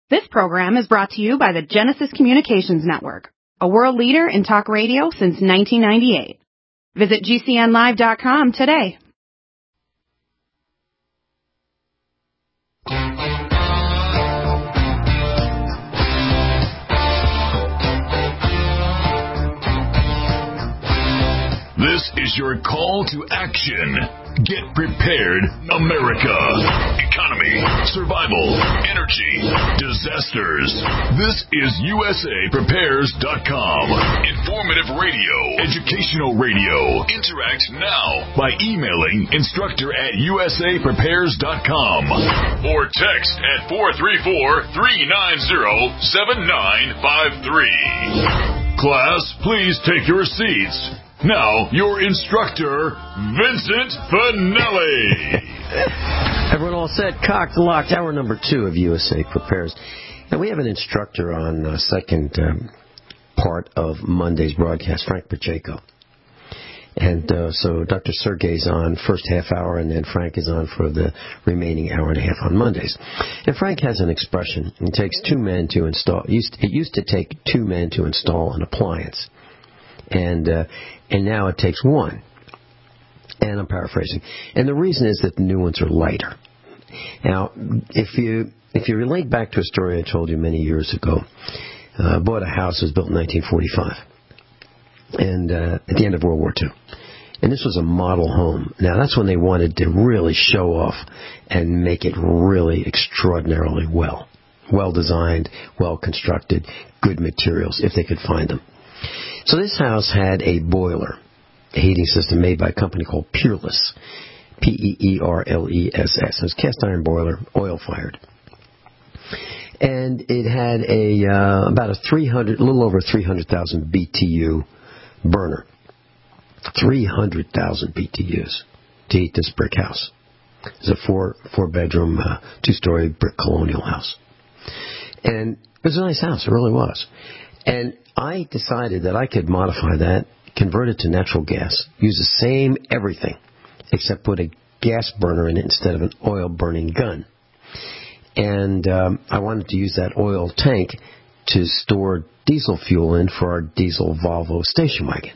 This program is brought to you by the Genesis Communications Network, a world leader in talk radio since 1998. Visit GCNlive.com today. This is your call to action. Get prepared, America. Economy, survival, energy, disasters. This is USAPrepares.com. Informative radio, educational radio. Interact now by emailing instructor@USAPrepares.com or text at 434-390-7953. Class, please take your seats. Now, your instructor, Vincent Finelli. Everyone all set, cocked, locked, hour number 2 of USA Prepares. Now, we have an instructor on the second part of Monday's broadcast, Frank Pacheco. And so Dr. Sergey's on first half hour, and then Frank is on for the remaining hour and a half on Mondays. And Frank has an expression. It takes 2 men to install. It used to take 2 men to install an appliance. And now it takes 1. And I'm paraphrasing. And the reason is that the new ones are lighter. Now, if you relate back to a story I told you many years ago, I bought a house that was built in 1945, and at the end of World War II. And this was a model home. Now, that's when they wanted to really show off and make it really extraordinarily well. Well designed, well constructed, good materials, if they could find them. So this house had a boiler, a heating system made by a company called Peerless, Peerless. It was a cast iron boiler, oil fired, and it had a little over 300,000 BTU burner, 300,000 BTUs to heat this brick house. It was a four bedroom, 2-story brick colonial house, and it was a nice house. It really was. And I decided that I could modify that, convert it to natural gas, use the same everything, except put a gas burner in it instead of an oil-burning gun. And I wanted to use that oil tank to store diesel fuel in for our diesel Volvo station wagon.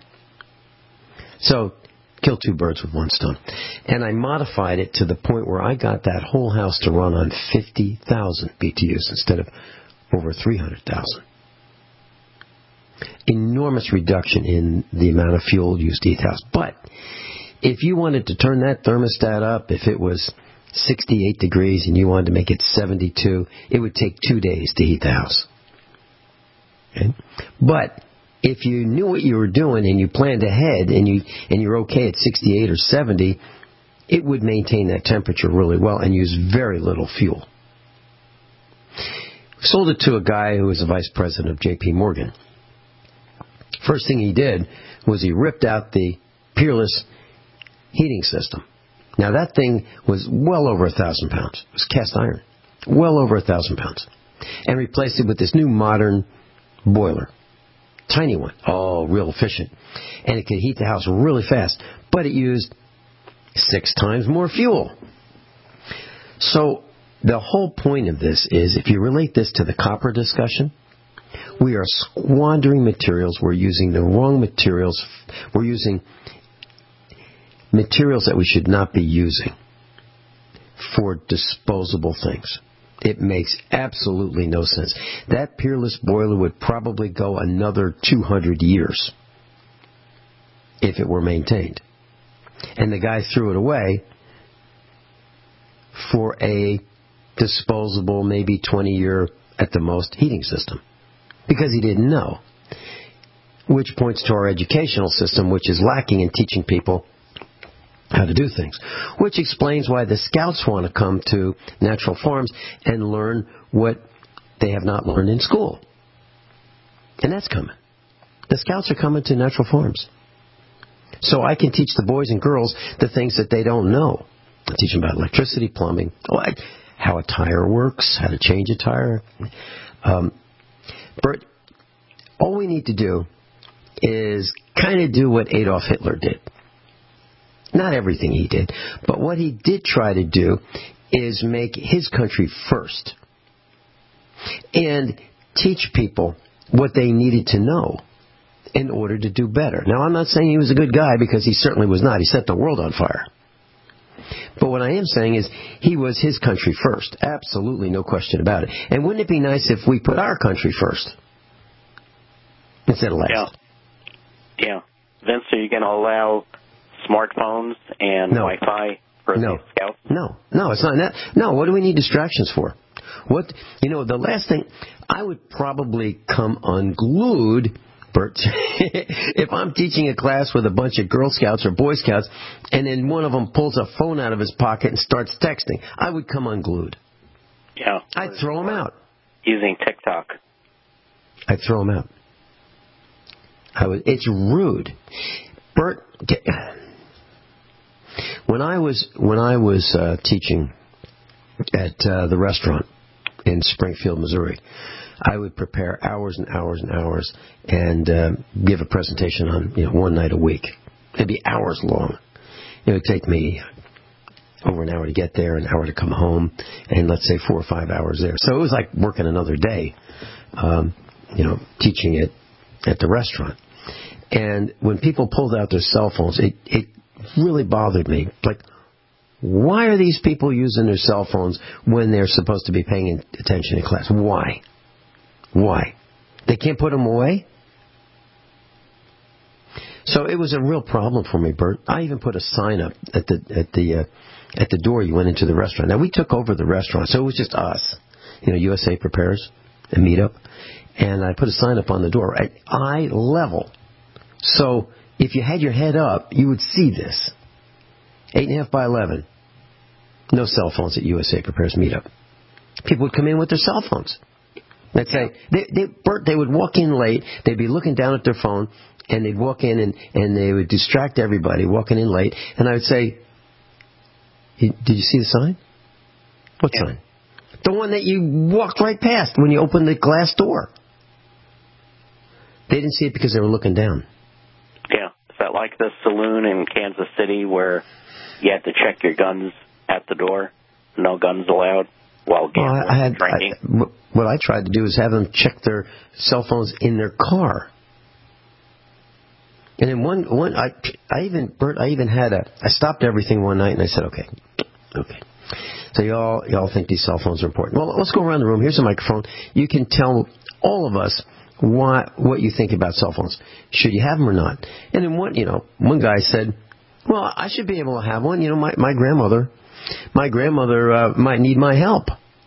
So, kill 2 birds with 1 stone. And I modified it to the point where I got that whole house to run on 50,000 BTUs instead of over 300,000. Enormous reduction in the amount of fuel used to heat the house. But if you wanted to turn that thermostat up, if it was 68 degrees and you wanted to make it 72, it would take 2 days to heat the house. Okay? But if you knew what you were doing and you planned ahead and you're okay at 68 or 70, it would maintain that temperature really well and use very little fuel. Sold it to a guy who was a vice president of J.P. Morgan. First thing he did was he ripped out the Peerless heating system. Now, that thing was well over 1,000 pounds. It was cast iron. Well over 1,000 pounds. And replaced it with this new modern boiler. Tiny one. Oh, real efficient. And it could heat the house really fast. But it used 6 times more fuel. So, the whole point of this is, if you relate this to the copper discussion, we are squandering materials. We're using the wrong materials. We're using materials that we should not be using for disposable things. It makes absolutely no sense. That Peerless boiler would probably go another 200 years if it were maintained. And the guy threw it away for a disposable, maybe 20-year at the most, heating system. Because he didn't know. Which points to our educational system, which is lacking in teaching people how to do things. Which explains why the Scouts want to come to natural farms and learn what they have not learned in school. And that's coming. The Scouts are coming to natural farms. So I can teach the boys and girls the things that they don't know. I teach them about electricity, plumbing, how a tire works, how to change a tire. Bert, all we need to do is kind of do what Adolf Hitler did. Not everything he did, but what he did try to do is make his country first. and teach people what they needed to know in order to do better. Now, I'm not saying he was a good guy, because he certainly was not. He set the world on fire. But what I am saying is he was his country first. Absolutely, no question about it. And wouldn't it be nice if we put our country first instead of last? Yeah. Vince, are you going to allow smartphones and Wi-Fi for the Scouts? No, it's not that. No, what do we need distractions for? The last thing, I would probably come unglued, Bert, if I'm teaching a class with a bunch of Girl Scouts or Boy Scouts, and then one of them pulls a phone out of his pocket and starts texting. I would come unglued. Yeah. I'd throw him out. Using TikTok. I'd throw him out. It's rude. Bert, when I was teaching at the restaurant in Springfield, Missouri, I would prepare hours and hours and hours and give a presentation on one night a week. It'd be hours long. It would take me over an hour to get there, an hour to come home, and let's say 4 or 5 hours there. So it was like working another day, teaching it at the restaurant. And when people pulled out their cell phones, it really bothered me. Like, why are these people using their cell phones when they're supposed to be paying attention in class? Why? They can't put them away? So it was a real problem for me, Bert. I even put a sign up at the door you went into the restaurant. Now, we took over the restaurant, so it was just us. USA Prepares and Meetup. And I put a sign up on the door at eye level. So if you had your head up, you would see this. 8.5 by 11. No cell phones at USA Prepares Meetup. People would come in with their cell phones. They'd say, Bert, they would walk in late, they'd be looking down at their phone, and they'd walk in and they would distract everybody walking in late. And I would say, did you see the sign? What sign? The one that you walked right past when you opened the glass door. They didn't see it because they were looking down. Yeah. Is that like the saloon in Kansas City where you had to check your guns at the door? No guns allowed while gambling and drinking? What I tried to do is have them check their cell phones in their car. And then I stopped everything one night and I said, okay. So y'all think these cell phones are important. Well, let's go around the room. Here's a microphone. You can tell all of us what you think about cell phones. Should you have them or not? And then one guy said, well, I should be able to have one. My grandmother might need my help.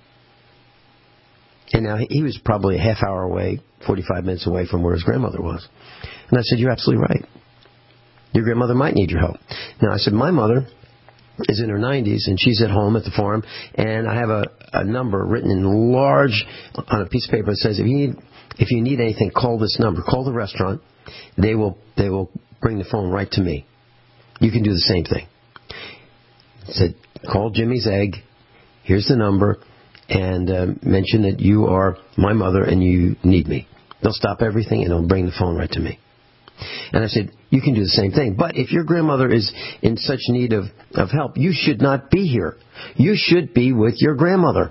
And now he was probably a half hour away, 45 minutes away from where his grandmother was. And I said, you're absolutely right. Your grandmother might need your help. Now, I said, my mother is in her 90s, and she's at home at the farm, and I have a number written in large on a piece of paper that says, if you need anything, call this number. Call the restaurant. They will bring the phone right to me. You can do the same thing. I said, call Jimmy's Egg. Here's the number. And mention that you are my mother and you need me. They'll stop everything and they'll bring the phone right to me. And I said, you can do the same thing. But if your grandmother is in such need of help, you should not be here. You should be with your grandmother.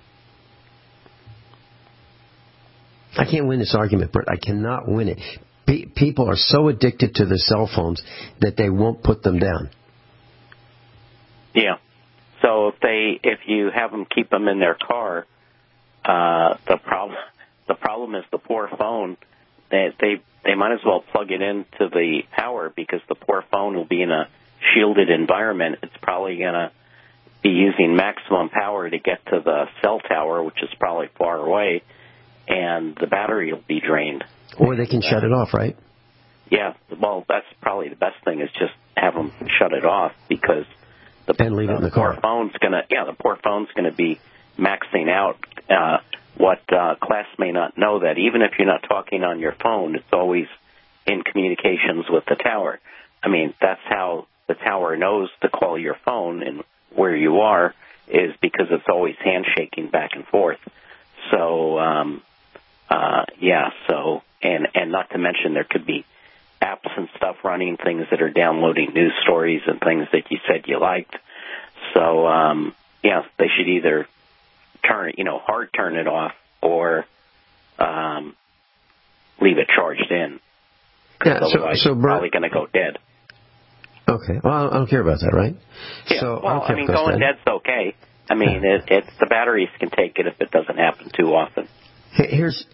I can't win this argument, Bert. I cannot win it. People are so addicted to their cell phones that they won't put them down. Yeah. So if you have them keep them in their car, the problem is the poor phone. They might as well plug it into the power because the poor phone will be in a shielded environment. It's probably going to be using maximum power to get to the cell tower, which is probably far away, and the battery will be drained. Or they can shut it off, right? Yeah. Well, that's probably the best thing is just have them shut it off because and leave it in the car. The poor phone's going to be maxing out. What class may not know that even if you're not talking on your phone, it's always in communications with the tower. I mean, that's how the tower knows to call your phone and where you are is because it's always handshaking back and forth. So, and not to mention there could be apps and stuff running, things that are downloading news stories and things that you said you liked. So, they should either hard turn it off or leave it charged in. Yeah, otherwise, so it's probably going to go dead. Okay. Well, I don't care about that, right? Yeah. So, well, I mean, going dead's okay. I mean, it's the batteries can take it if it doesn't happen too often. Here's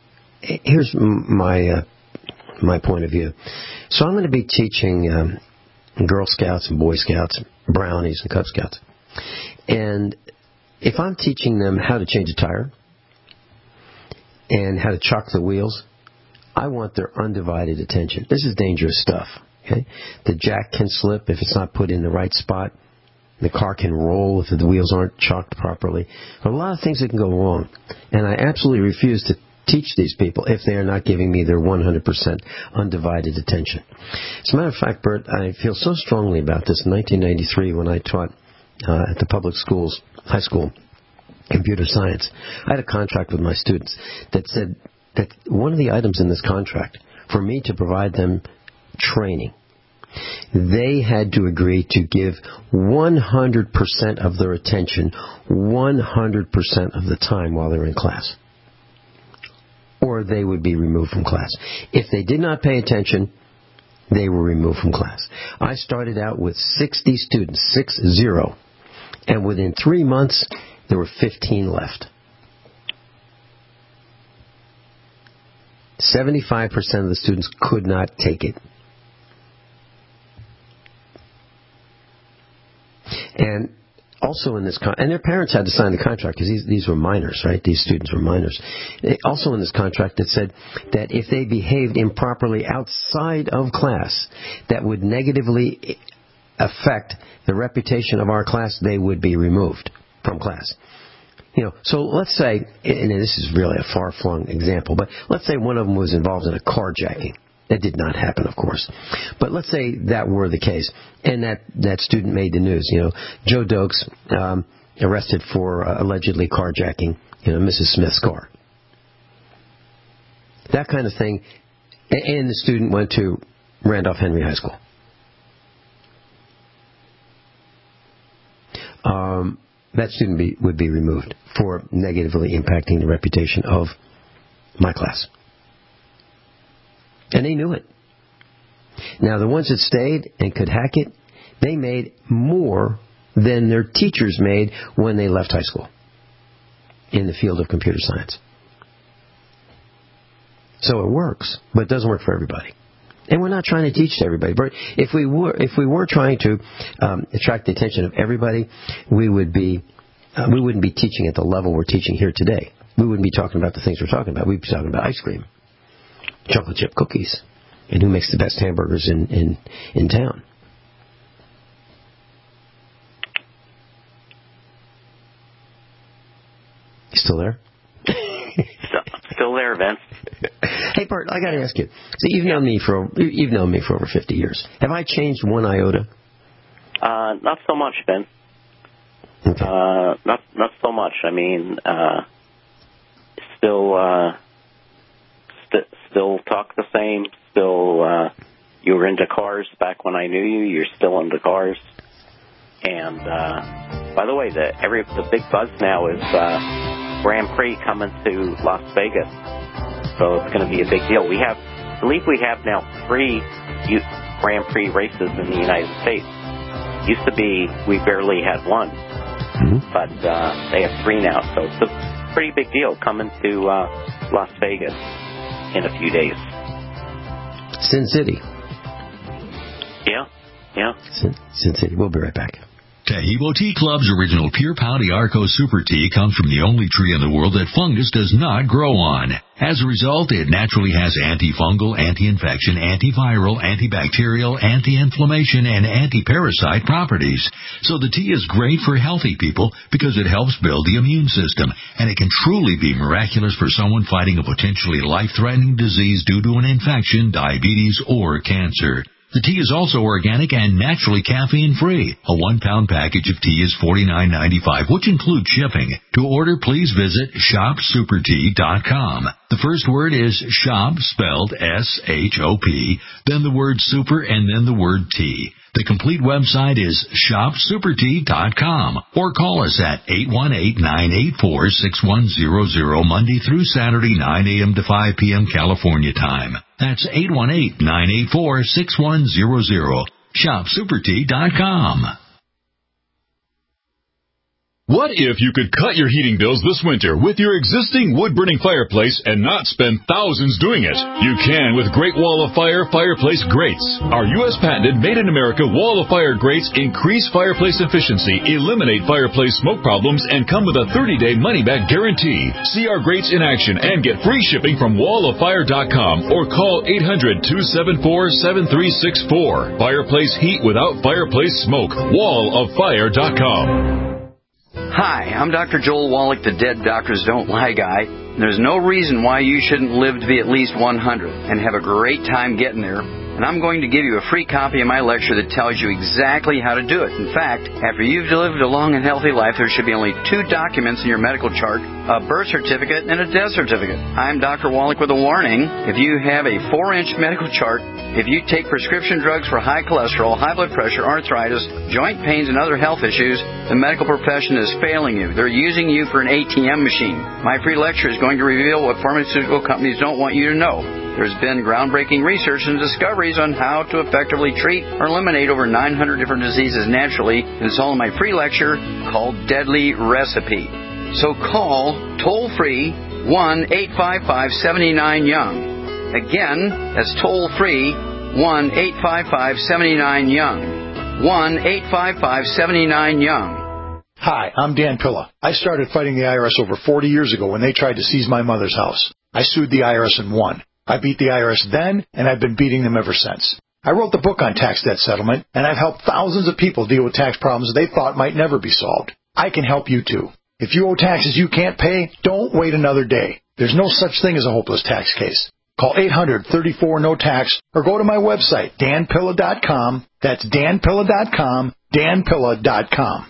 my point of view. So I'm going to be teaching Girl Scouts and Boy Scouts, Brownies and Cub Scouts. And if I'm teaching them how to change a tire and how to chock the wheels, I want their undivided attention. This is dangerous stuff. Okay? The jack can slip if it's not put in the right spot. The car can roll if the wheels aren't chocked properly. There are a lot of things that can go wrong. And I absolutely refuse to teach these people if they are not giving me their 100% undivided attention. As a matter of fact, Bert, I feel so strongly about this. In 1993, when I taught at the public schools, high school, computer science, I had a contract with my students that said that one of the items in this contract, for me to provide them training, they had to agree to give 100% of their attention 100% of the time while they were in class, or they would be removed from class. If they did not pay attention, they were removed from class. I started out with 60 students, 60, and within 3 months, there were 15 left. 75% of the students could not take it. And also in this, and their parents had to sign the contract because these were minors, right? These students were minors. Also in this contract, it said that if they behaved improperly outside of class, that would negatively affect the reputation of our class, they would be removed from class. So let's say, and this is really a far-flung example, but let's say one of them was involved in a carjacking. That did not happen, of course. But let's say that were the case, and that student made the news. Joe Dokes arrested for allegedly carjacking, Mrs. Smith's car. That kind of thing, and the student went to Randolph Henry High School. That student would be removed for negatively impacting the reputation of my class. And they knew it. Now, the ones that stayed and could hack it, they made more than their teachers made when they left high school in the field of computer science. So it works, but it doesn't work for everybody. And we're not trying to teach to everybody. But if we were trying to attract the attention of everybody, we wouldn't be teaching at the level we're teaching here today. We wouldn't be talking about the things we're talking about. We'd be talking about ice cream, chocolate chip cookies, and who makes the best hamburgers in town. You still there? Still there, Vince. Hey, Bart, I got to ask you. So you've known me for over 50 years. Have I changed one iota? Not so much, Vince. Okay. Not so much. I mean, still talk the same. Still, you were into cars back when I knew you. You're still into cars. And by the way, the big buzz now is Grand Prix coming to Las Vegas. So it's going to be a big deal. I believe we have now 3 Grand Prix races in the United States. Used to be we barely had 1, but they have 3 now. So it's a pretty big deal coming to Las Vegas in a few days. Sin City. Yeah. Sin City. We'll be right back. Taheebo Tea Club's original Pure Pau d'Arco Super Tea comes from the only tree in the world that fungus does not grow on. As a result, it naturally has antifungal, anti-infection, antiviral, antibacterial, anti-inflammation, and anti-parasite properties. So the tea is great for healthy people because it helps build the immune system, and it can truly be miraculous for someone fighting a potentially life-threatening disease due to an infection, diabetes, or cancer. The tea is also organic and naturally caffeine-free. A 1-pound package of tea is $49.95, which includes shipping. To order, please visit shopsupertea.com. The first word is shop, spelled S-H-O-P, then the word super, and then the word tea. The complete website is shopsupertea.com or call us at 818-984-6100 Monday through Saturday, 9 a.m. to 5 p.m. California time. That's 818-984-6100. shopsupertea.com. What if you could cut your heating bills this winter with your existing wood-burning fireplace and not spend thousands doing it? You can with Great Wall of Fire fireplace grates. Our U.S. patented made-in-America Wall of Fire grates increase fireplace efficiency, eliminate fireplace smoke problems, and come with a 30-day money-back guarantee. See our grates in action and get free shipping from walloffire.com or call 800-274-7364. Fireplace heat without fireplace smoke. walloffire.com. Hi, I'm Dr. Joel Wallach, the Dead Doctors Don't Lie guy. There's no reason why you shouldn't live to be at least 100 and have a great time getting there. And I'm going to give you a free copy of my lecture that tells you exactly how to do it. In fact, after you've lived a long and healthy life, there should be only 2 documents in your medical chart, a birth certificate and a death certificate. I'm Dr. Wallach with a warning. If you have a 4-inch medical chart, if you take prescription drugs for high cholesterol, high blood pressure, arthritis, joint pains, and other health issues, the medical profession is failing you. They're using you for an ATM machine. My free lecture is going to reveal what pharmaceutical companies don't want you to know. There's been groundbreaking research and discoveries on how to effectively treat or eliminate over 900 different diseases naturally. It's all in my free lecture called Deadly Recipe. So call toll-free 1-855-79-YOUNG. Again, that's toll-free 1-855-79-YOUNG. 1-855-79-YOUNG. Hi, I'm Dan Pilla. I started fighting the IRS over 40 years ago when they tried to seize my mother's house. I sued the IRS and won. I beat the IRS then, and I've been beating them ever since. I wrote the book on tax debt settlement, and I've helped thousands of people deal with tax problems they thought might never be solved. I can help you too. If you owe taxes you can't pay, don't wait another day. There's no such thing as a hopeless tax case. Call 800-34-NO-TAX or go to my website, danpilla.com. That's danpilla.com, danpilla.com.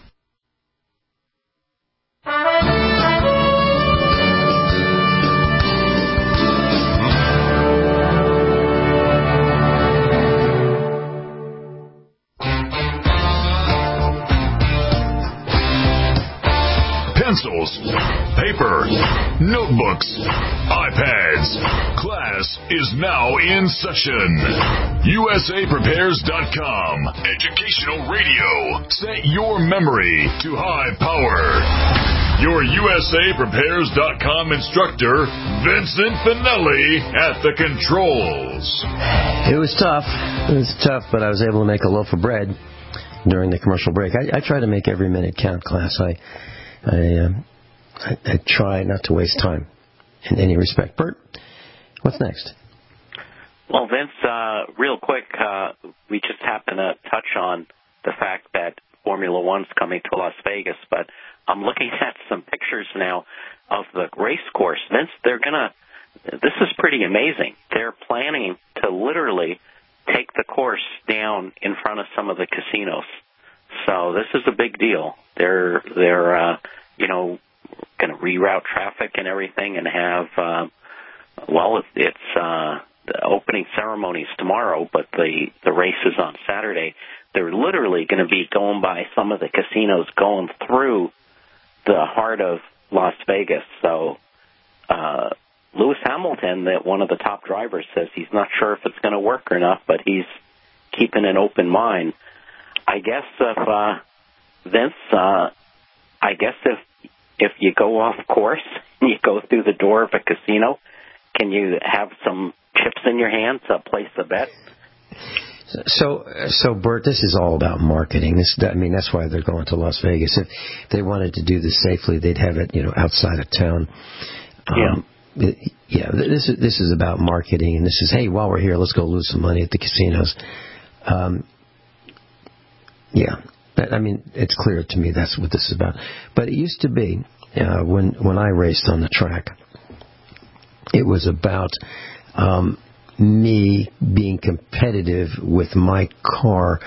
Pencils, paper, notebooks, iPads. Class is now in session. USAPrepares.com. Educational radio. Set your memory to high power. Your USAPrepares.com instructor, Vincent Finelli, at the controls. It was tough. But I was able to make a loaf of bread during the commercial break. I try to make every minute count, class. I try not to waste time in any respect. Bert, what's next? Well, Vince, real quick, we just happened to touch on the fact that Formula One's coming to Las Vegas, but I'm looking at some pictures now of the race course. Vince, this is pretty amazing. They're planning to literally take the course down in front of some of the casinos. So this is a big deal. They're going to reroute traffic and everything and have, the opening ceremony's tomorrow, but the race is on Saturday. They're literally going to be going by some of the casinos going through the heart of Las Vegas. So Lewis Hamilton, one of the top drivers, says he's not sure if it's going to work or not, but he's keeping an open mind. I guess if you go off course and you go through the door of a casino, can you have some chips in your hand to place a bet? So Bert, this is all about marketing. That's why they're going to Las Vegas. If they wanted to do this safely, they'd have it, outside of town. This is about marketing, and this is, hey, while we're here, let's go lose some money at the casinos. It's clear to me that's what this is about. But it used to be, when I raced on the track, it was about me being competitive with my car,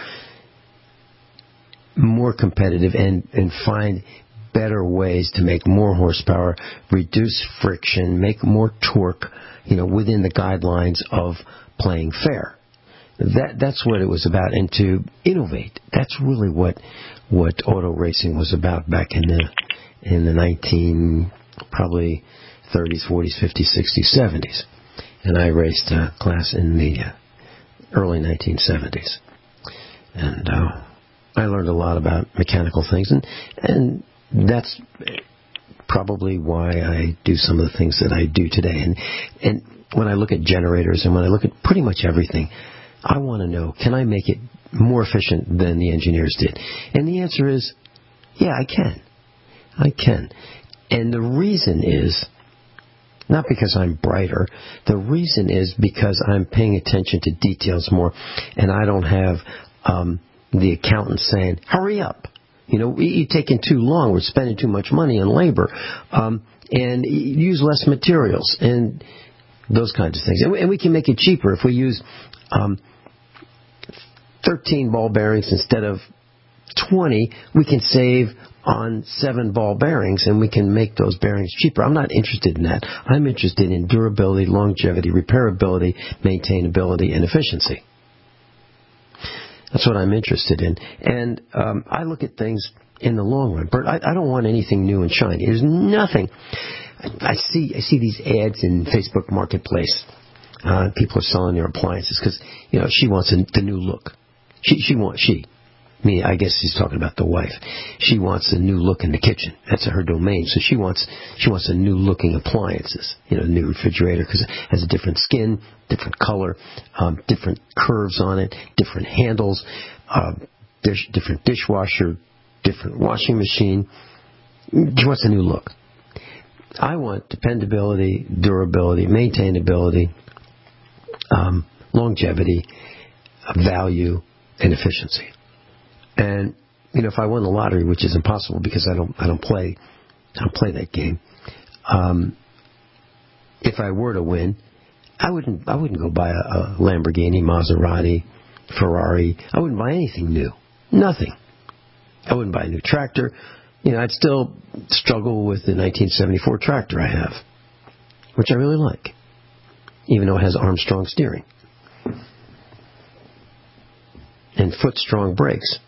more competitive, and find better ways to make more horsepower, reduce friction, make more torque, within the guidelines of playing fair. That's what it was about, and to innovate. That's really what auto racing was about back in the probably 30s, 40s, 50s, 60s, 70s. And I raced a class in the early 1970s. And I learned a lot about mechanical things, and that's probably why I do some of the things that I do today. And when I look at generators and when I look at pretty much everything, I want to know, can I make it more efficient than the engineers did? And the answer is, yeah, I can. I can. And the reason is, not because I'm brighter, the reason is because I'm paying attention to details more, and I don't have the accountant saying, hurry up. You're taking too long, we're spending too much money on labor, and use less materials, and those kinds of things. And we can make it cheaper if we use 13 ball bearings instead of 20. We can save on 7 ball bearings, and we can make those bearings cheaper. I'm not interested in that. I'm interested in durability, longevity, repairability, maintainability, and efficiency. That's what I'm interested in. And I look at things in the long run. Bert, I don't want anything new and shiny. There's nothing. I see these ads in Facebook Marketplace. People are selling their appliances because, she wants the new look. I guess he's talking about the wife. She wants a new look in the kitchen. That's her domain. So she wants a new looking appliances. New refrigerator because it has a different skin, different color, different curves on it, different handles, different dishwasher, different washing machine. She wants a new look. I want dependability, durability, maintainability, longevity, value, and efficiency. And if I won the lottery, which is impossible because I don't play that game. If I were to win, I wouldn't go buy a Lamborghini, Maserati, Ferrari. I wouldn't buy anything new. Nothing. I wouldn't buy a new tractor. I'd still struggle with the 1974 tractor I have, which I really like, even though it has Armstrong steering and foot-strong brakes.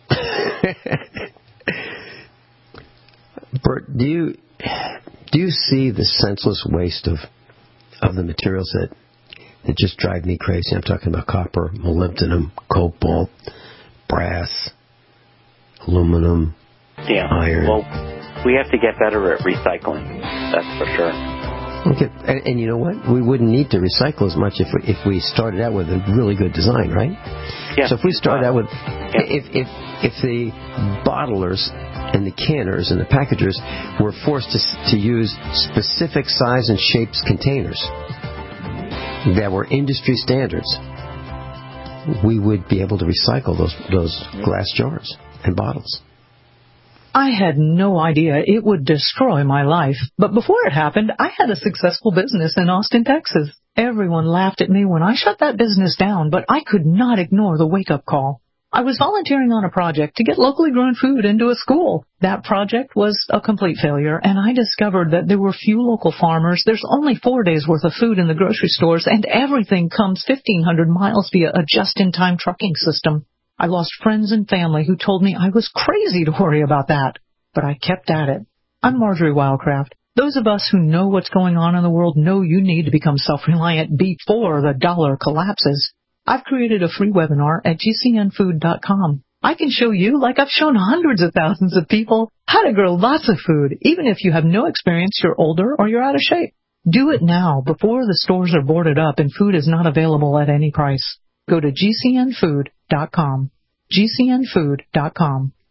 Bert, do you see the senseless waste of the materials that just drive me crazy? I'm talking about copper, molybdenum, cobalt, brass, aluminum, iron. Well, we have to get better at recycling. That's for sure. Okay, and you know what? We wouldn't need to recycle as much if we started out with a really good design, right? Yeah. So if we started out with, if the bottlers and the canners and the packagers were forced to use specific size and shapes containers that were industry standards, we would be able to recycle those glass jars and bottles. I had no idea it would destroy my life. But before it happened, I had a successful business in Austin, Texas. Everyone laughed at me when I shut that business down, but I could not ignore the wake-up call. I was volunteering on a project to get locally grown food into a school. That project was a complete failure, and I discovered that there were few local farmers. There's only 4 days' worth of food in the grocery stores, and everything comes 1,500 miles via a just-in-time trucking system. I lost friends and family who told me I was crazy to worry about that. But I kept at it. I'm Marjorie Wildcraft. Those of us who know what's going on in the world know you need to become self-reliant before the dollar collapses. I've created a free webinar at gcnfood.com. I can show you, like I've shown hundreds of thousands of people, how to grow lots of food, even if you have no experience, you're older, or you're out of shape. Do it now, before the stores are boarded up and food is not available at any price. Go to gcnfood.com. gcnfood.com.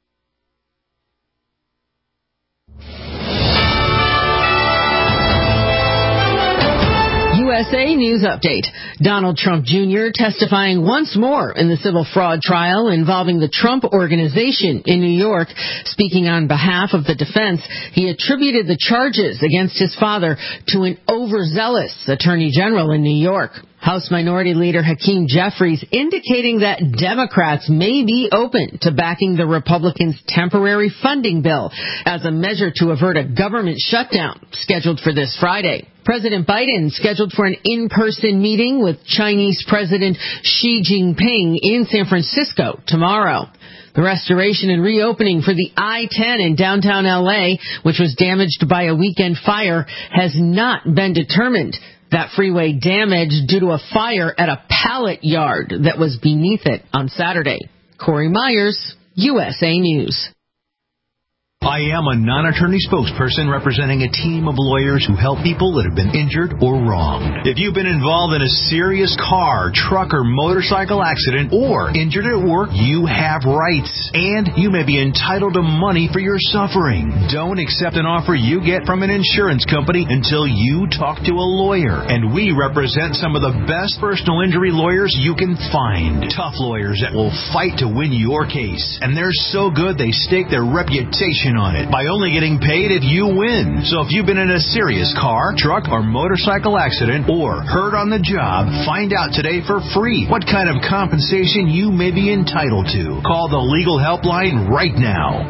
USA News Update. Donald Trump Jr. testifying once more in the civil fraud trial involving the Trump Organization in New York. Speaking on behalf of the defense, he attributed the charges against his father to an overzealous attorney general in New York. House Minority Leader Hakeem Jeffries indicating that Democrats may be open to backing the Republicans' temporary funding bill as a measure to avert a government shutdown scheduled for this Friday. President Biden scheduled for an in-person meeting with Chinese President Xi Jinping in San Francisco tomorrow. The restoration and reopening for the I-10 in downtown L.A., which was damaged by a weekend fire, has not been determined. That freeway damaged due to a fire at a pallet yard that was beneath it on Saturday. Corey Myers, USA News. I am a non-attorney spokesperson representing a team of lawyers who help people that have been injured or wronged. If you've been involved in a serious car, truck, or motorcycle accident or injured at work, you have rights, and you may be entitled to money for your suffering. Don't accept an offer you get from an insurance company until you talk to a lawyer, and we represent some of the best personal injury lawyers you can find. Tough lawyers that will fight to win your case, and they're so good they stake their reputation on it by only getting paid if you win. So if you've been in a serious car, truck, or motorcycle accident or hurt on the job, find out today for free what kind of compensation you may be entitled to. Call the legal helpline right now.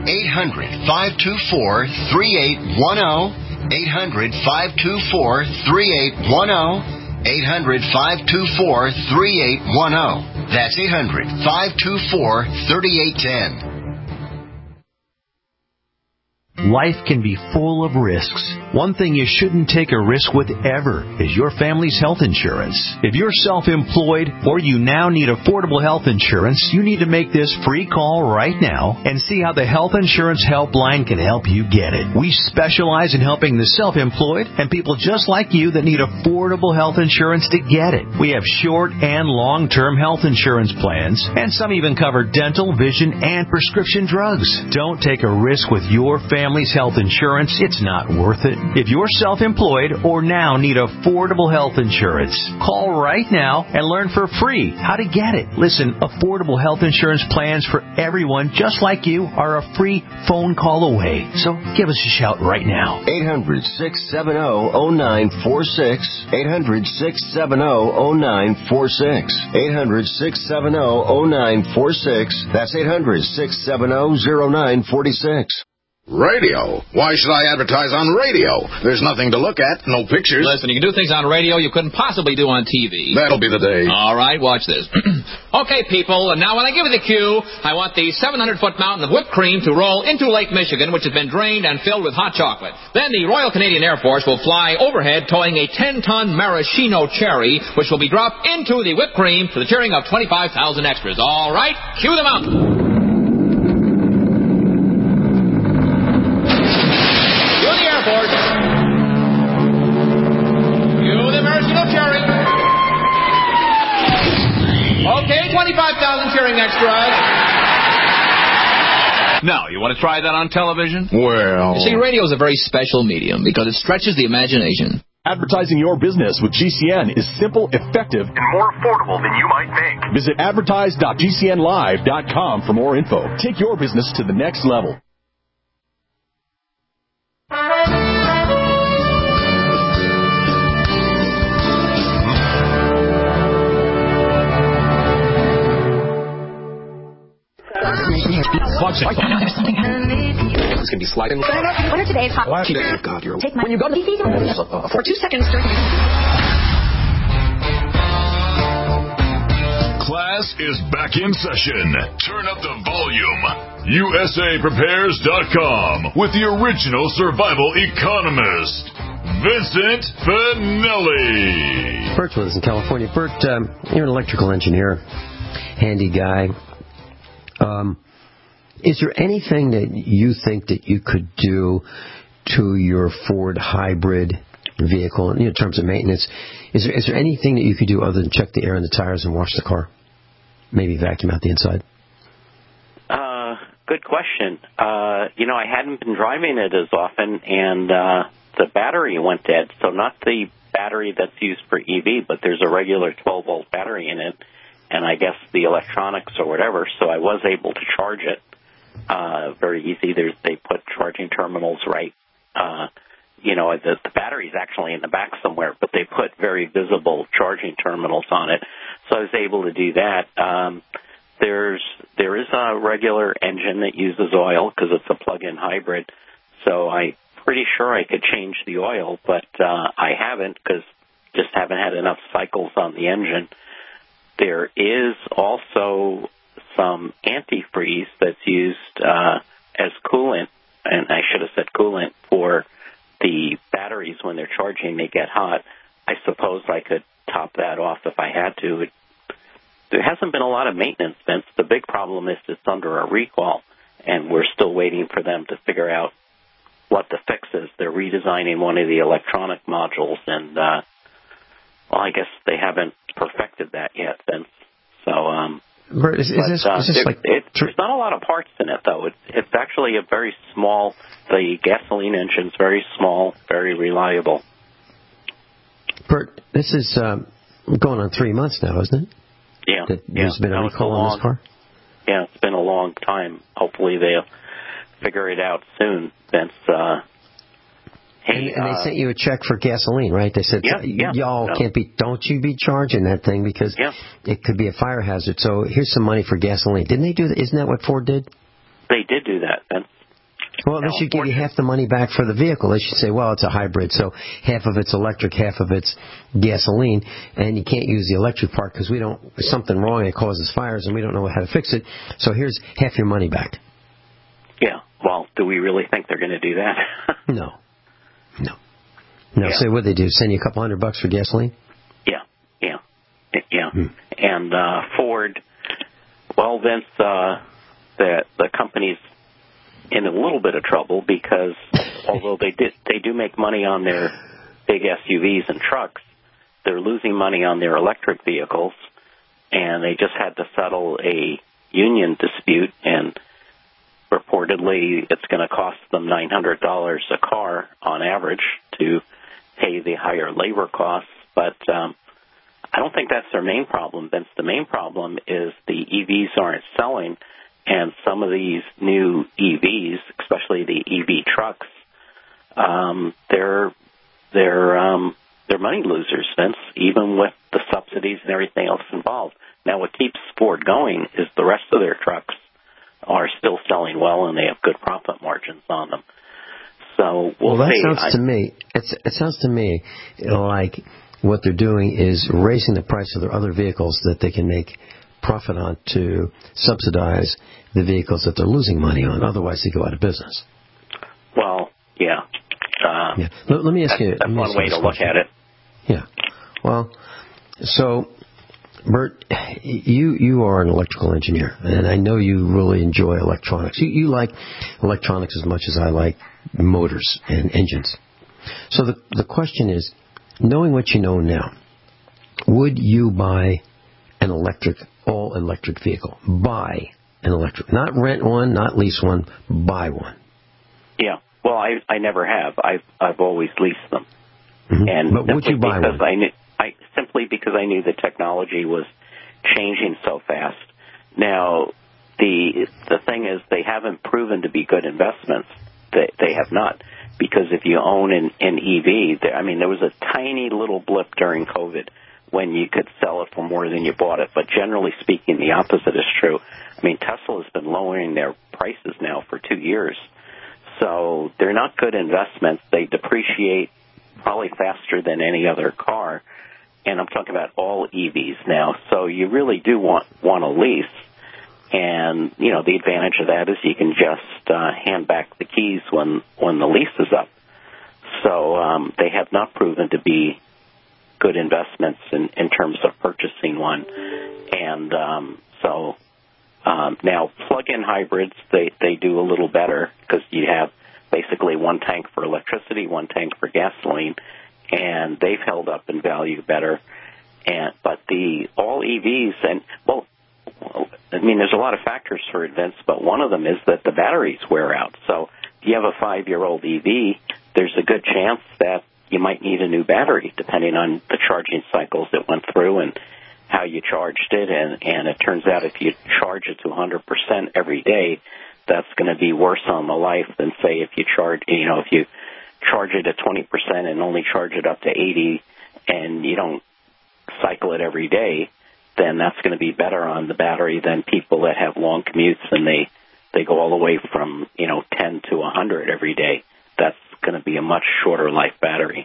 800-524-3810. 800-524-3810. 800-524-3810. That's 800-524-3810. Life can be full of risks. One thing you shouldn't take a risk with ever is your family's health insurance. If you're self-employed or you now need affordable health insurance, you need to make this free call right now and see how the Health Insurance Helpline can help you get it. We specialize in helping the self-employed and people just like you that need affordable health insurance to get it. We have short and long-term health insurance plans, and some even cover dental, vision, and prescription drugs. Don't take a risk with your family's health insurance. It's not worth it. If you're self-employed or now need affordable health insurance, call right now and learn for free how to get it. Listen, affordable health insurance plans for everyone just like you are a free phone call away. So give us a shout right now. 800-670-0946. 800-670-0946. 800-670-0946. That's 800-670-0946. Radio? Why should I advertise on radio? There's nothing to look at, no pictures. Listen, you can do things on radio you couldn't possibly do on TV. That'll be the day. All right, watch this. Okay, people, now when I give you the cue, I want the 700-foot mountain of whipped cream to roll into Lake Michigan, which has been drained and filled with hot chocolate. Then the Royal Canadian Air Force will fly overhead towing a 10-ton maraschino cherry, which will be dropped into the whipped cream to the cheering of 25,000 extras. All right, cue the mountain. Okay, 25,000 cheering extras. Now, you want to try that on television? Well... You see, radio is a very special medium because it stretches the imagination. Advertising your business with GCN is simple, effective, and more affordable than you might think. Visit advertise.gcnlive.com for more info. Take your business to the next level. It's going to be sliding. What are today's hot? God, you're... Take my... When you go to the... For 2 seconds during... Class is back in session. Turn up the volume. USAPrepares.com with the original survival economist, Vincent Finelli. Bert's with us in California. Bert, you're an electrical engineer, handy guy. Is there anything that you think that you could do to your Ford hybrid vehicle in terms of maintenance? Is there anything that you could do other than check the air in the tires and wash the car? Maybe vacuum out the inside? Good question. I hadn't been driving it as often, and the battery went dead. So not the battery that's used for EV, but there's a regular 12-volt battery in it, and I guess the electronics or whatever, so I was able to charge it very easy. They put charging terminals right the battery's actually in the back somewhere, but they put very visible charging terminals on it. So I was able to do that. There is a regular engine that uses oil because it's a plug-in hybrid. So I'm pretty sure I could change the oil, but I haven't because just haven't had enough cycles on the engine. There is also some antifreeze that's used as coolant, and I should have said coolant, for the batteries when they're charging, they get hot. I suppose I could top that off if I had to. There hasn't been a lot of maintenance, Vince. The big problem is it's under a recall, and we're still waiting for them to figure out what the fix is. They're redesigning one of the electronic modules, and, I guess they haven't perfected that yet, Vince. So, Bert, is this like... There's not a lot of parts in it, though. It's actually a very small... The gasoline engine's very small, very reliable. Bert, this is going on 3 months now, isn't it? Yeah. There's been a recall on this car? Yeah, it's been a long time. Hopefully they'll figure it out soon, Vince. And they sent you a check for gasoline, right? They said, don't you be charging that thing because it could be a fire hazard. So here's some money for gasoline. Didn't they do that? Isn't that what Ford did? They did do that, Vince. Well, they should give you half the money back for the vehicle. They should say, well, it's a hybrid, so half of it's electric, half of it's gasoline, and you can't use the electric part because there's something wrong and it causes fires and we don't know how to fix it. So here's half your money back. Yeah. Well, do we really think they're going to do that? No. So what they do? Send you a couple $100 for gasoline? Yeah. And Ford, well, Vince, the company's in a little bit of trouble because although they do make money on their big SUVs and trucks, they're losing money on their electric vehicles, and they just had to settle a union dispute, and reportedly it's going to cost them $900 a car on average to pay the higher labor costs. But I don't think that's their main problem, Vince. The main problem is the EVs aren't selling, and some of these new EVs, especially the EV trucks, they're money losers, Vince, even with the subsidies and everything else involved. Now, what keeps Ford going is the rest of their trucks are still selling well, and they have good profit margins on them. So it sounds to me like what they're doing is raising the price of their other vehicles that they can make profit on to subsidize the vehicles that they're losing money on. Otherwise, they go out of business. Well, yeah. Let me ask you. That's one way to look at it. Yeah. Well, so, Bert, you are an electrical engineer, and I know you really enjoy electronics. You like electronics as much as I like motors and engines. So the question is, knowing what you know now, would you buy an all-electric vehicle? Buy an electric. Not rent one, not lease one, buy one. Yeah. Well, I never have. I've always leased them. Mm-hmm. And but would you buy one? Simply because I knew the technology was changing so fast. Now, the thing is, they haven't proven to be good investments. They have not. Because if you own an EV, there was a tiny little blip during COVID when you could sell it for more than you bought it. But generally speaking, the opposite is true. Tesla has been lowering their prices now for 2 years. So they're not good investments. They depreciate probably faster than any other car. And I'm talking about all EVs now. So you really do want a lease. And, the advantage of that is you can just hand back the keys when the lease is up. So they have not proven to be good investments in terms of purchasing one. And now plug-in hybrids, they do a little better because you have basically one tank for electricity, one tank for gasoline, and they've held up in value better. But the all EVs, there's a lot of factors for it, Vince, but one of them is that the batteries wear out. So if you have a 5-year-old EV, there's a good chance that you might need a new battery, depending on the charging cycles it went through and how you charged it. And it turns out if you charge it to 100% every day, that's going to be worse on the life than, say, if you charge it at 20% and only charge it up to 80, and you don't cycle it every day, then that's going to be better on the battery than people that have long commutes and they go all the way from 10 to 100 every day. That's going to be a much shorter life battery.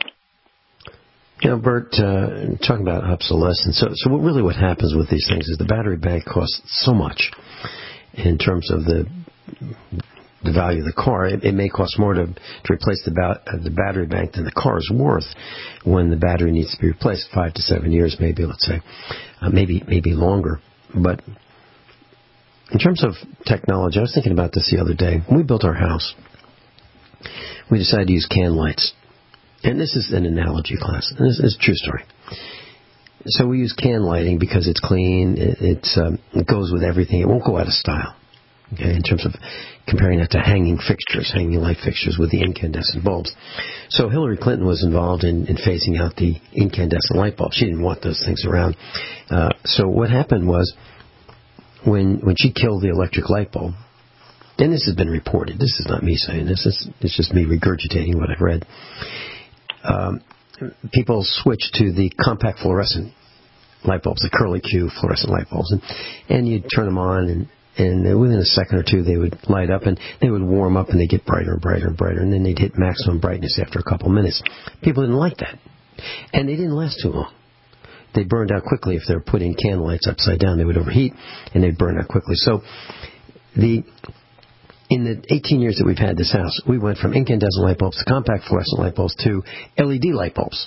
Bert, talking about obsolescence. So what happens with these things is the battery bank costs so much in terms of the value of the car. It may cost more to replace the battery bank than the car is worth when the battery needs to be replaced. 5 to 7 years, maybe, let's say, maybe longer. But in terms of technology, I was thinking about this the other day. When we built our house, we decided to use can lights. And this is an analogy class. And this is a true story. So we use can lighting because it's clean. It goes with everything. It won't go out of style. Okay, in terms of comparing that to hanging light fixtures with the incandescent bulbs. So Hillary Clinton was involved in phasing out the incandescent light bulbs. She didn't want those things around. So what happened was when she killed the electric light bulb, and this has been reported. This is not me saying this. It's just me regurgitating what I've read. People switched to the compact fluorescent light bulbs, the curly Q fluorescent light bulbs, and you'd turn them on, and within a second or two they would light up, and they would warm up, and they'd get brighter and brighter and brighter, and then they'd hit maximum brightness after a couple of minutes. People didn't like that, and they didn't last too long. They burned out quickly. If they were putting can lights upside down, they would overheat, and they'd burn out quickly. So in the 18 years that we've had this house, we went from incandescent light bulbs to compact fluorescent light bulbs to LED light bulbs.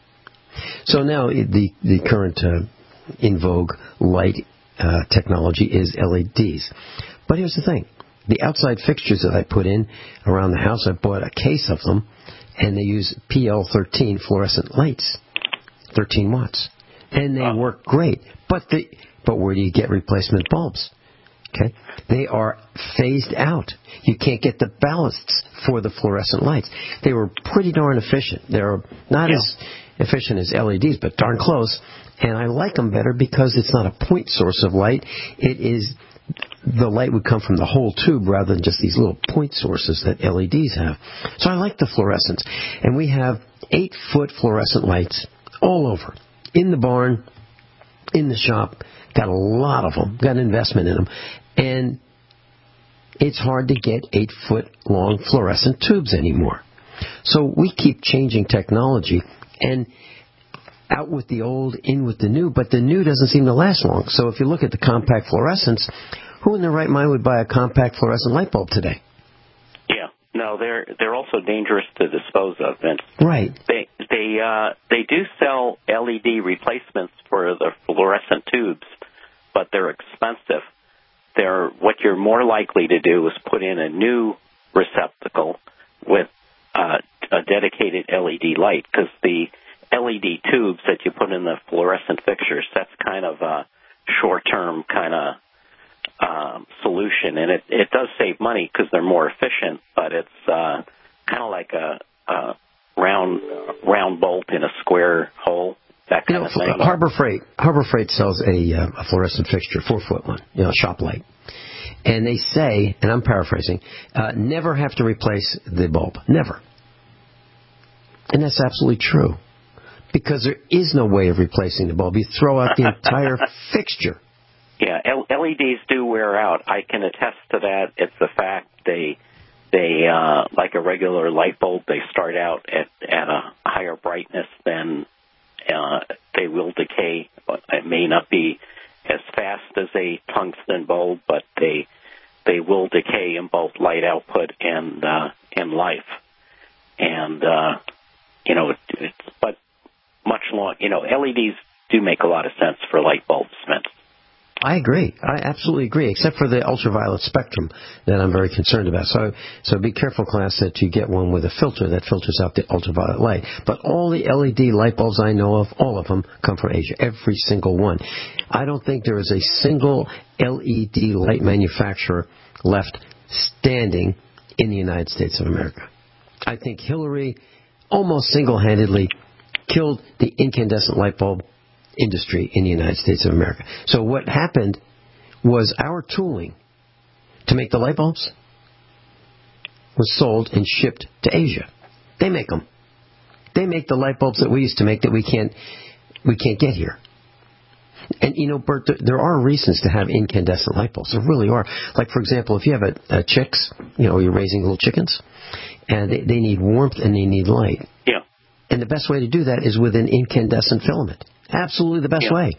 So now the current in vogue light technology is LEDs. But here's the thing. The outside fixtures that I put in around the house, I bought a case of them, and they use PL13 fluorescent lights, 13 watts. And they work great. But where do you get replacement bulbs? Okay, they are phased out. You can't get the ballasts for the fluorescent lights. They were pretty darn efficient. They're not as efficient as LEDs, but darn close. And I like them better because it's not a point source of light. It is the light would come from the whole tube rather than just these little point sources that LEDs have. So I like the fluorescents. And we have 8-foot fluorescent lights all over, in the barn, in the shop. Got a lot of them. Got an investment in them. And it's hard to get 8-foot long fluorescent tubes anymore. So we keep changing technology and out with the old, in with the new, but the new doesn't seem to last long. So if you look at the compact fluorescents, who in their right mind would buy a compact fluorescent light bulb today? Yeah, no, they're also dangerous to dispose of, Vince. Right. They do sell LED replacements for the fluorescent tubes, but they're expensive. What you're more likely to do is put in a new receptacle with a dedicated LED light, because the LED tubes that you put in the fluorescent fixtures, that's kind of a short-term kind of solution, and it does save money because they're more efficient, but it's kind of like a round bolt in a square hole. That kind of thing. Harbor Freight sells a fluorescent fixture, 4-foot one, shop light. And they say, and I'm paraphrasing, never have to replace the bulb. Never. And that's absolutely true. Because there is no way of replacing the bulb. You throw out the entire fixture. Yeah, LEDs do wear out. I can attest to that. It's the fact they like a regular light bulb, they start out at a higher brightness than they will decay. It may not be as fast as a tungsten bulb, but they will decay in both light output and life. And but much long. LEDs do make a lot of sense for light bulbs, Vince. I agree. I absolutely agree, except for the ultraviolet spectrum that I'm very concerned about. So be careful, class, that you get one with a filter that filters out the ultraviolet light. But all the LED light bulbs I know of, all of them come from Asia, every single one. I don't think there is a single LED light manufacturer left standing in the United States of America. I think Hillary almost single-handedly killed the incandescent light bulb industry in the United States of America. So what happened was our tooling to make the light bulbs was sold and shipped to Asia. They make them. They make the light bulbs that we used to make that we can't get here. And, Bert, there are reasons to have incandescent light bulbs. There really are. Like, for example, if you have a chicks, you're raising little chickens, and they need warmth and they need light. Yeah. And the best way to do that is with an incandescent filament. Absolutely the best way.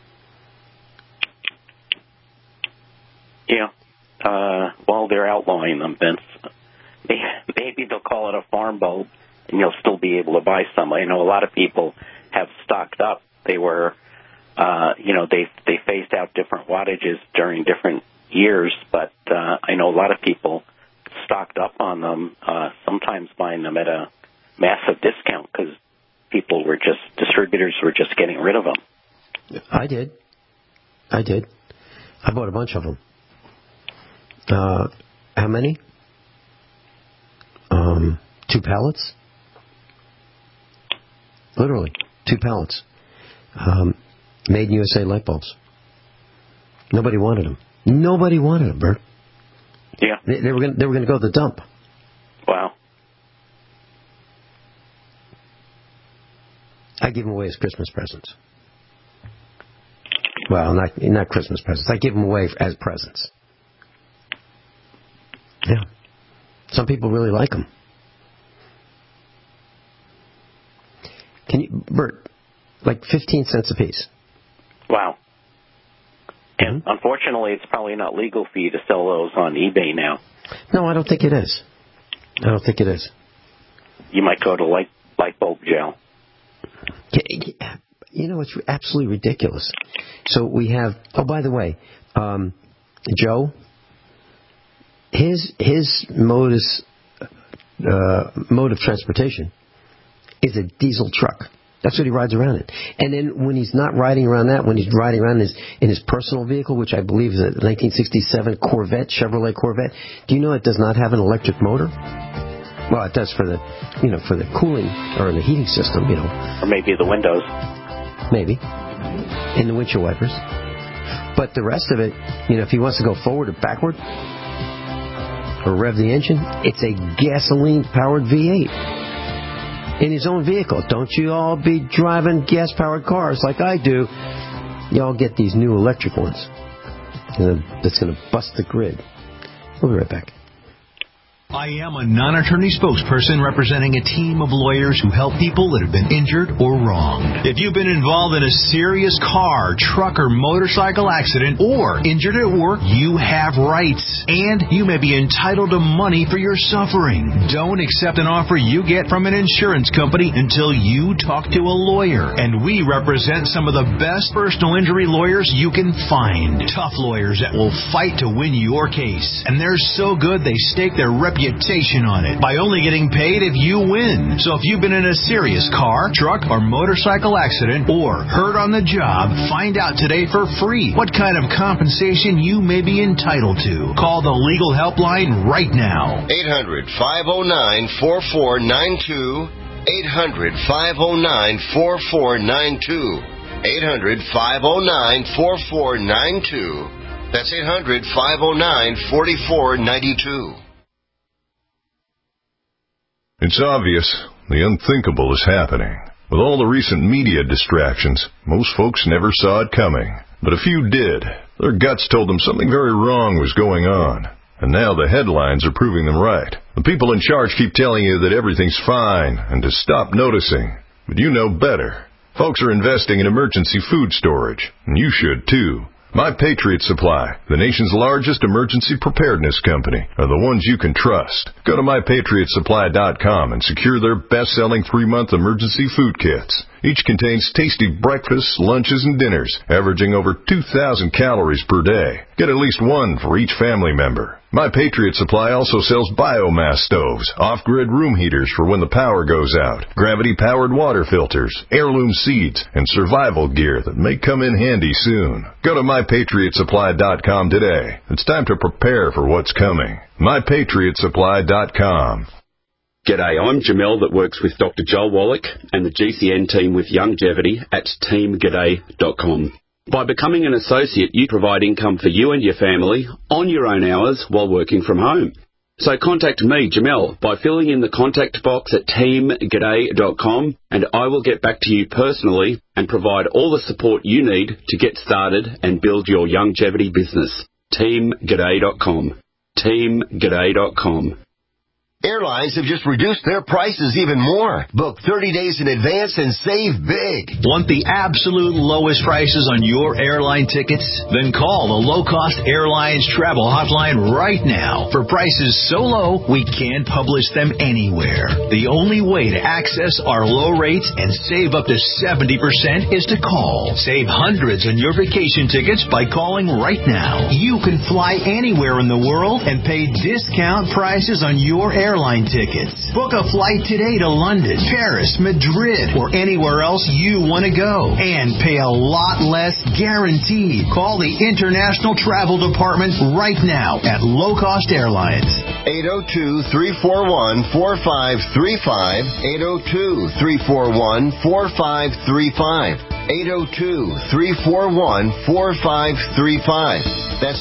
Yeah. Well, they're outlawing them, Vince. Maybe they'll call it a farm bulb, and you'll still be able to buy some. I know a lot of people have stocked up. They were... they phased out different wattages during different years, but I know a lot of people stocked up on them, sometimes buying them at a massive discount because distributors were just getting rid of them. I did. I bought a bunch of them. How many? 2 pallets. Literally, 2 pallets. Made in USA light bulbs. Nobody wanted them. Bert. Yeah. They were going to go to the dump. Wow. I give them away as Christmas presents. Well, not Christmas presents. I give them away as presents. Yeah. Some people really like them. Bert, like 15 cents a piece. Wow. And unfortunately, it's probably not legal for you to sell those on eBay now. No, I don't think it is. You might go to light bulb jail. It's absolutely ridiculous. So we have... Oh, by the way, Joe, his mode of transportation is a diesel truck. That's what he rides around in. And then when he's not riding around that, when he's riding around in his personal vehicle, which I believe is a 1967 Chevrolet Corvette, do you know it does not have an electric motor? Well, it does for the cooling or the heating system, Or maybe the windows. Maybe. And the windshield wipers. But the rest of it, if he wants to go forward or backward or rev the engine, it's a gasoline-powered V8. In his own vehicle. Don't you all be driving gas-powered cars like I do. Y'all get these new electric ones. That's going to bust the grid. We'll be right back. I am a non-attorney spokesperson representing a team of lawyers who help people that have been injured or wronged. If you've been involved in a serious car, truck, or motorcycle accident or injured at work, you have rights. And you may be entitled to money for your suffering. Don't accept an offer you get from an insurance company until you talk to a lawyer. And we represent some of the best personal injury lawyers you can find. Tough lawyers that will fight to win your case. And they're so good they stake their reputation on it by only getting paid if you win. So if you've been in a serious car, truck, or motorcycle accident or hurt on the job, find out today for free what kind of compensation you may be entitled to. Call the legal helpline right now. 800-509-4492. 800-509-4492. 800-509-4492. That's 800-509-4492. It's obvious the unthinkable is happening. With all the recent media distractions, most folks never saw it coming. But a few did. Their guts told them something very wrong was going on. And now the headlines are proving them right. The people in charge keep telling you that everything's fine and to stop noticing. But you know better. Folks are investing in emergency food storage, and you should too. My Patriot Supply, the nation's largest emergency preparedness company, are the ones you can trust. Go to MyPatriotSupply.com and secure their best-selling 3-month emergency food kits. Each contains tasty breakfasts, lunches, and dinners, averaging over 2,000 calories per day. Get at least one for each family member. My Patriot Supply also sells biomass stoves, off-grid room heaters for when the power goes out, gravity-powered water filters, heirloom seeds, and survival gear that may come in handy soon. Go to MyPatriotSupply.com today. It's time to prepare for what's coming. MyPatriotSupply.com. G'day, I'm Jamel that works with Dr. Joel Wallach and the GCN team with Longevity at teamg'day.com. By becoming an associate, you provide income for you and your family on your own hours while working from home. So contact me, Jamel, by filling in the contact box at teamg'day.com, and I will get back to you personally and provide all the support you need to get started and build your longevity business. teamg'day.com. teamg'day.com. Airlines have just reduced their prices even more. Book 30 days in advance and save big. Want the absolute lowest prices on your airline tickets? Then call the Low Cost Airlines Travel Hotline right now. For prices so low, we can't publish them anywhere. The only way to access our low rates and save up to 70% is to call. Save hundreds on your vacation tickets by calling right now. You can fly anywhere in the world and pay discount prices on your airline tickets. Book a flight today to London, Paris, Madrid, or anywhere else you want to go. And pay a lot less guaranteed. Call the International Travel Department right now at Low Cost Airlines. 802-341-4535. 802-341-4535. 802-341-4535. That's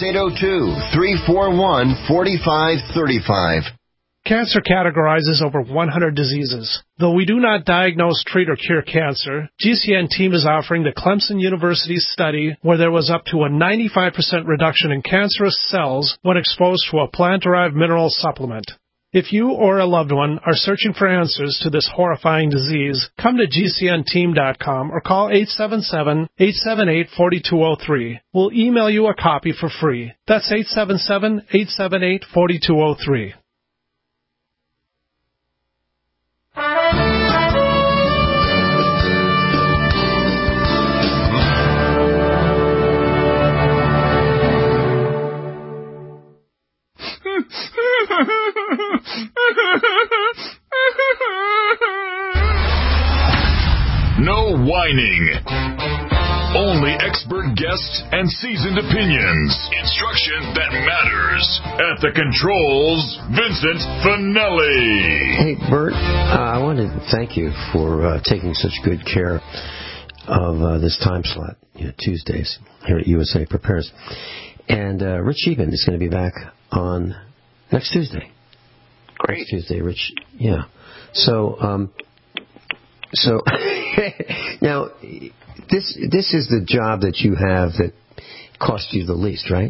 802-341-4535. Cancer categorizes over 100 diseases. Though we do not diagnose, treat, or cure cancer, GCN team is offering the Clemson University study where there was up to a 95% reduction in cancerous cells when exposed to a plant-derived mineral supplement. If you or a loved one are searching for answers to this horrifying disease, come to GCNteam.com or call 877-878-4203. We'll email you a copy for free. That's 877-878-4203. No whining. Only expert guests and seasoned opinions. Instruction that matters. At the controls, Vincent Finelli. Hey, Bert, I want to thank you for taking such good care of this time slot, Tuesdays here at USA Prepares. And Rich Eben is going to be back on next Tuesday. Great. Next Tuesday, Rich. Yeah. So now this is the job that you have that costs you the least, right?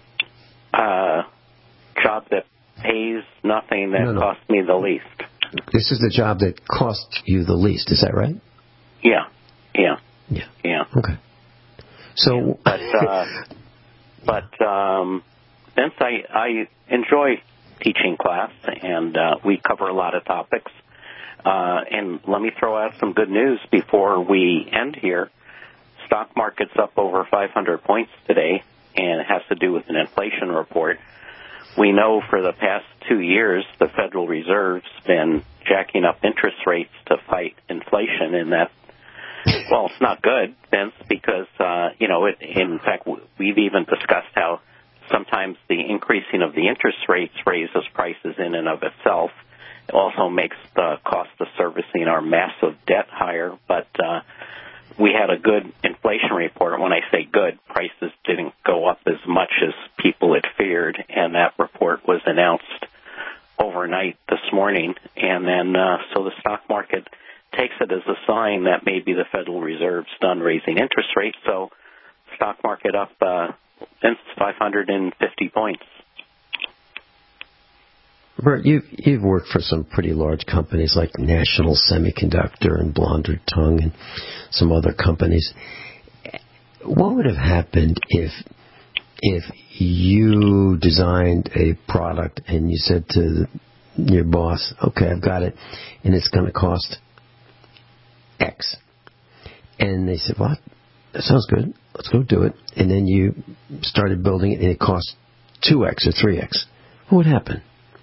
Job that pays nothing that costs me the least. This is the job that costs you the least. Is that right? Yeah. Okay. So, but Vince, I enjoy teaching class, and we cover a lot of topics. And let me throw out some good news before we end here. Stock market's up over 500 points today, and it has to do with an inflation report. We know for the past 2 years the Federal Reserve's been jacking up interest rates to fight inflation, and that, well, it's not good, Vince, because, in fact, we've even discussed how sometimes the increasing of the interest rates raises prices in and of itself. It also makes the cost of servicing our massive debt higher, but we had a good inflation report. When I say good, prices didn't go up as much as people had feared, and that report was announced overnight this morning. And then so the stock market takes it as a sign that maybe the Federal Reserve's done raising interest rates. So stock market up since 550 points. Bert, you've worked for some pretty large companies like National Semiconductor and Blonder Tongue and some other companies. What would have happened if you designed a product and you said to your boss, okay, I've got it, and it's going to cost X. And they said, what? That sounds good. Let's go do it. And then you started building it and it cost 2X or 3X. What would happen?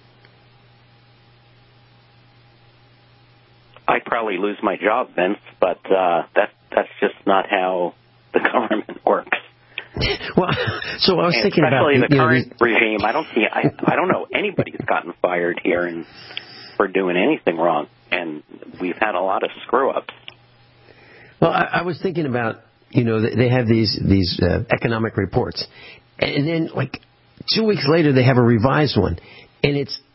I'd probably lose my job, Vince, but that's just not how the government works. Well, so I was thinking about especially the current regime. I don't know anybody who's gotten fired here and for doing anything wrong, and we've had a lot of screw ups. Well, I was thinking about they have these economic reports, and then like 2 weeks later they have a revised one, and it's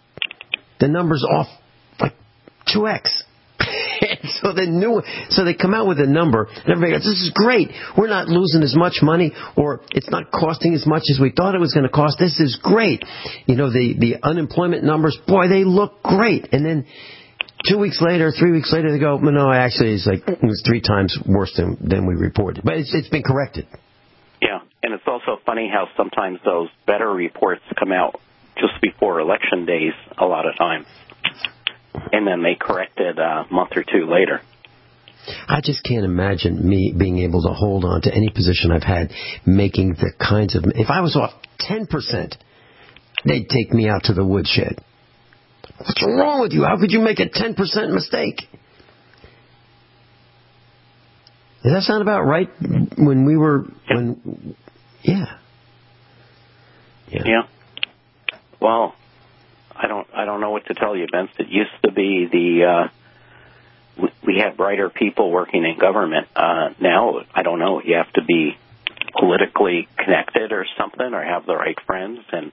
the number's off like 2x. So they come out with a number, and everybody goes, this is great. We're not losing as much money, or it's not costing as much as we thought it was going to cost. This is great. The unemployment numbers, boy, they look great. And then 2 weeks later, 3 weeks later, they go, well, no, actually, it was 3 times worse than we reported. But it's been corrected. Yeah, and it's also funny how sometimes those better reports come out just before election days a lot of times. And then they correct it a month or two later. I just can't imagine me being able to hold on to any position I've had, making the kinds of... If I was off 10%, they'd take me out to the woodshed. What's wrong with you? How could you make a 10% mistake? Does that sound about right? When we were... Yeah. Well, I don't know what to tell you, Vince. It used to be we had brighter people working in government. Now, I don't know. You have to be politically connected or something, or have the right friends, and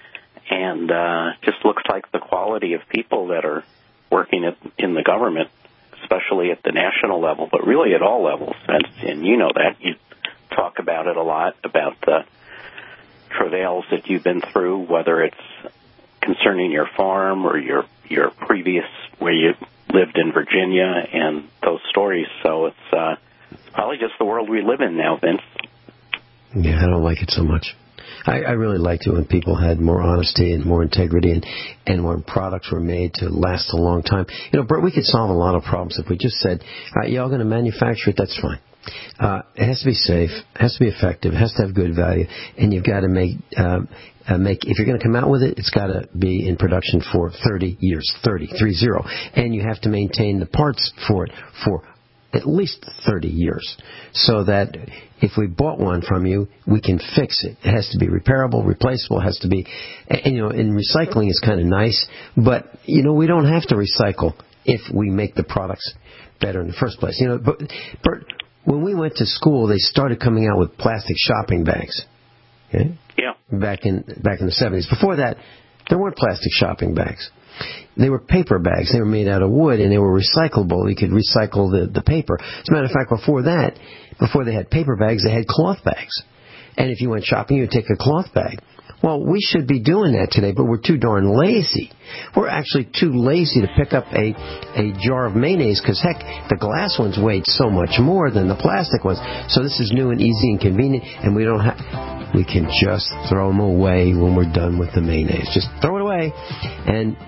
just looks like the quality of people that are working in the government, especially at the national level, but really at all levels. And you know that. You talk about it a lot, about the travails that you've been through, whether it's concerning your farm or your previous, where you lived in Virginia, and those stories. So it's probably just the world we live in now, Vince. Yeah, I don't like it so much. I really liked it when people had more honesty and more integrity, and when products were made to last a long time. Bert, we could solve a lot of problems if we just said, all right, y'all going to manufacture it, that's fine. It has to be safe, it has to be effective, it has to have good value, and you've got to make if you're going to come out with it, it's got to be in production for 30 years, 30, and you have to maintain the parts for it for at least 30 years, so that if we bought one from you, we can fix it. It has to be repairable, replaceable, it has to be, and recycling is kind of nice, but, we don't have to recycle if we make the products better in the first place. But when we went to school, they started coming out with plastic shopping bags. Okay? Yeah. Back in the 70s. Before that, there weren't plastic shopping bags. They were paper bags. They were made out of wood, and they were recyclable. You could recycle the paper. As a matter of fact, before they had paper bags, they had cloth bags. And if you went shopping, you would take a cloth bag. Well, we should be doing that today, but we're too darn lazy. We're actually too lazy to pick up a jar of mayonnaise, because, heck, the glass ones weighed so much more than the plastic ones. So this is new and easy and convenient, and we can just throw them away when we're done with the mayonnaise. Just throw it away. And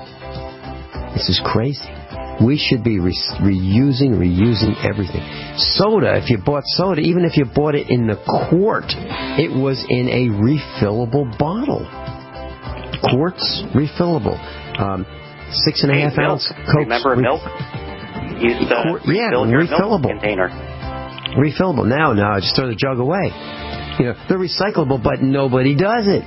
this is crazy. We should be reusing everything. Soda, if you bought soda, even if you bought it in the quart, it was in a refillable bottle. Quarts, refillable. 6.5 ounce Coke. Remember milk? Used to refill your refillable milk container. Refillable. Now, just throw the jug away. They're recyclable, but nobody does it.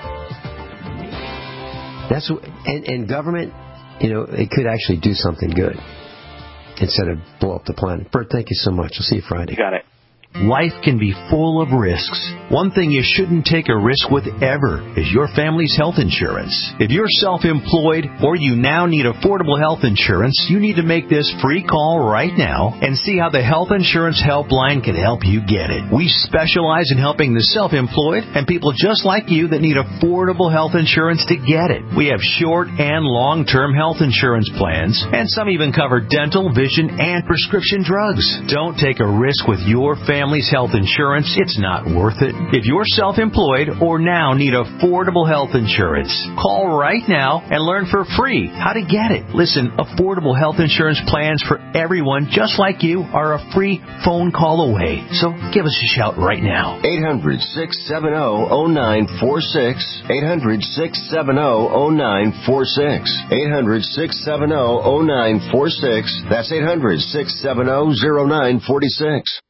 And government, it could actually do something good instead of blow up the planet. Bert, thank you so much. I'll see you Friday. You got it. Life can be full of risks. One thing you shouldn't take a risk with ever is your family's health insurance. If you're self-employed or you now need affordable health insurance, you need to make this free call right now and see how the Health Insurance Helpline can help you get it. We specialize in helping the self-employed and people just like you that need affordable health insurance to get it. We have short and long-term health insurance plans, and some even cover dental, vision, and prescription drugs. Don't take a risk with your family's health insurance. It's not worth it. If you're self-employed or now need affordable health insurance, call right now and learn for free how to get it. Listen, affordable health insurance plans for everyone just like you are a free phone call away. So give us a shout right now. 800-670-0946. 800-670-0946. 800-670-0946. That's 800-670-0946.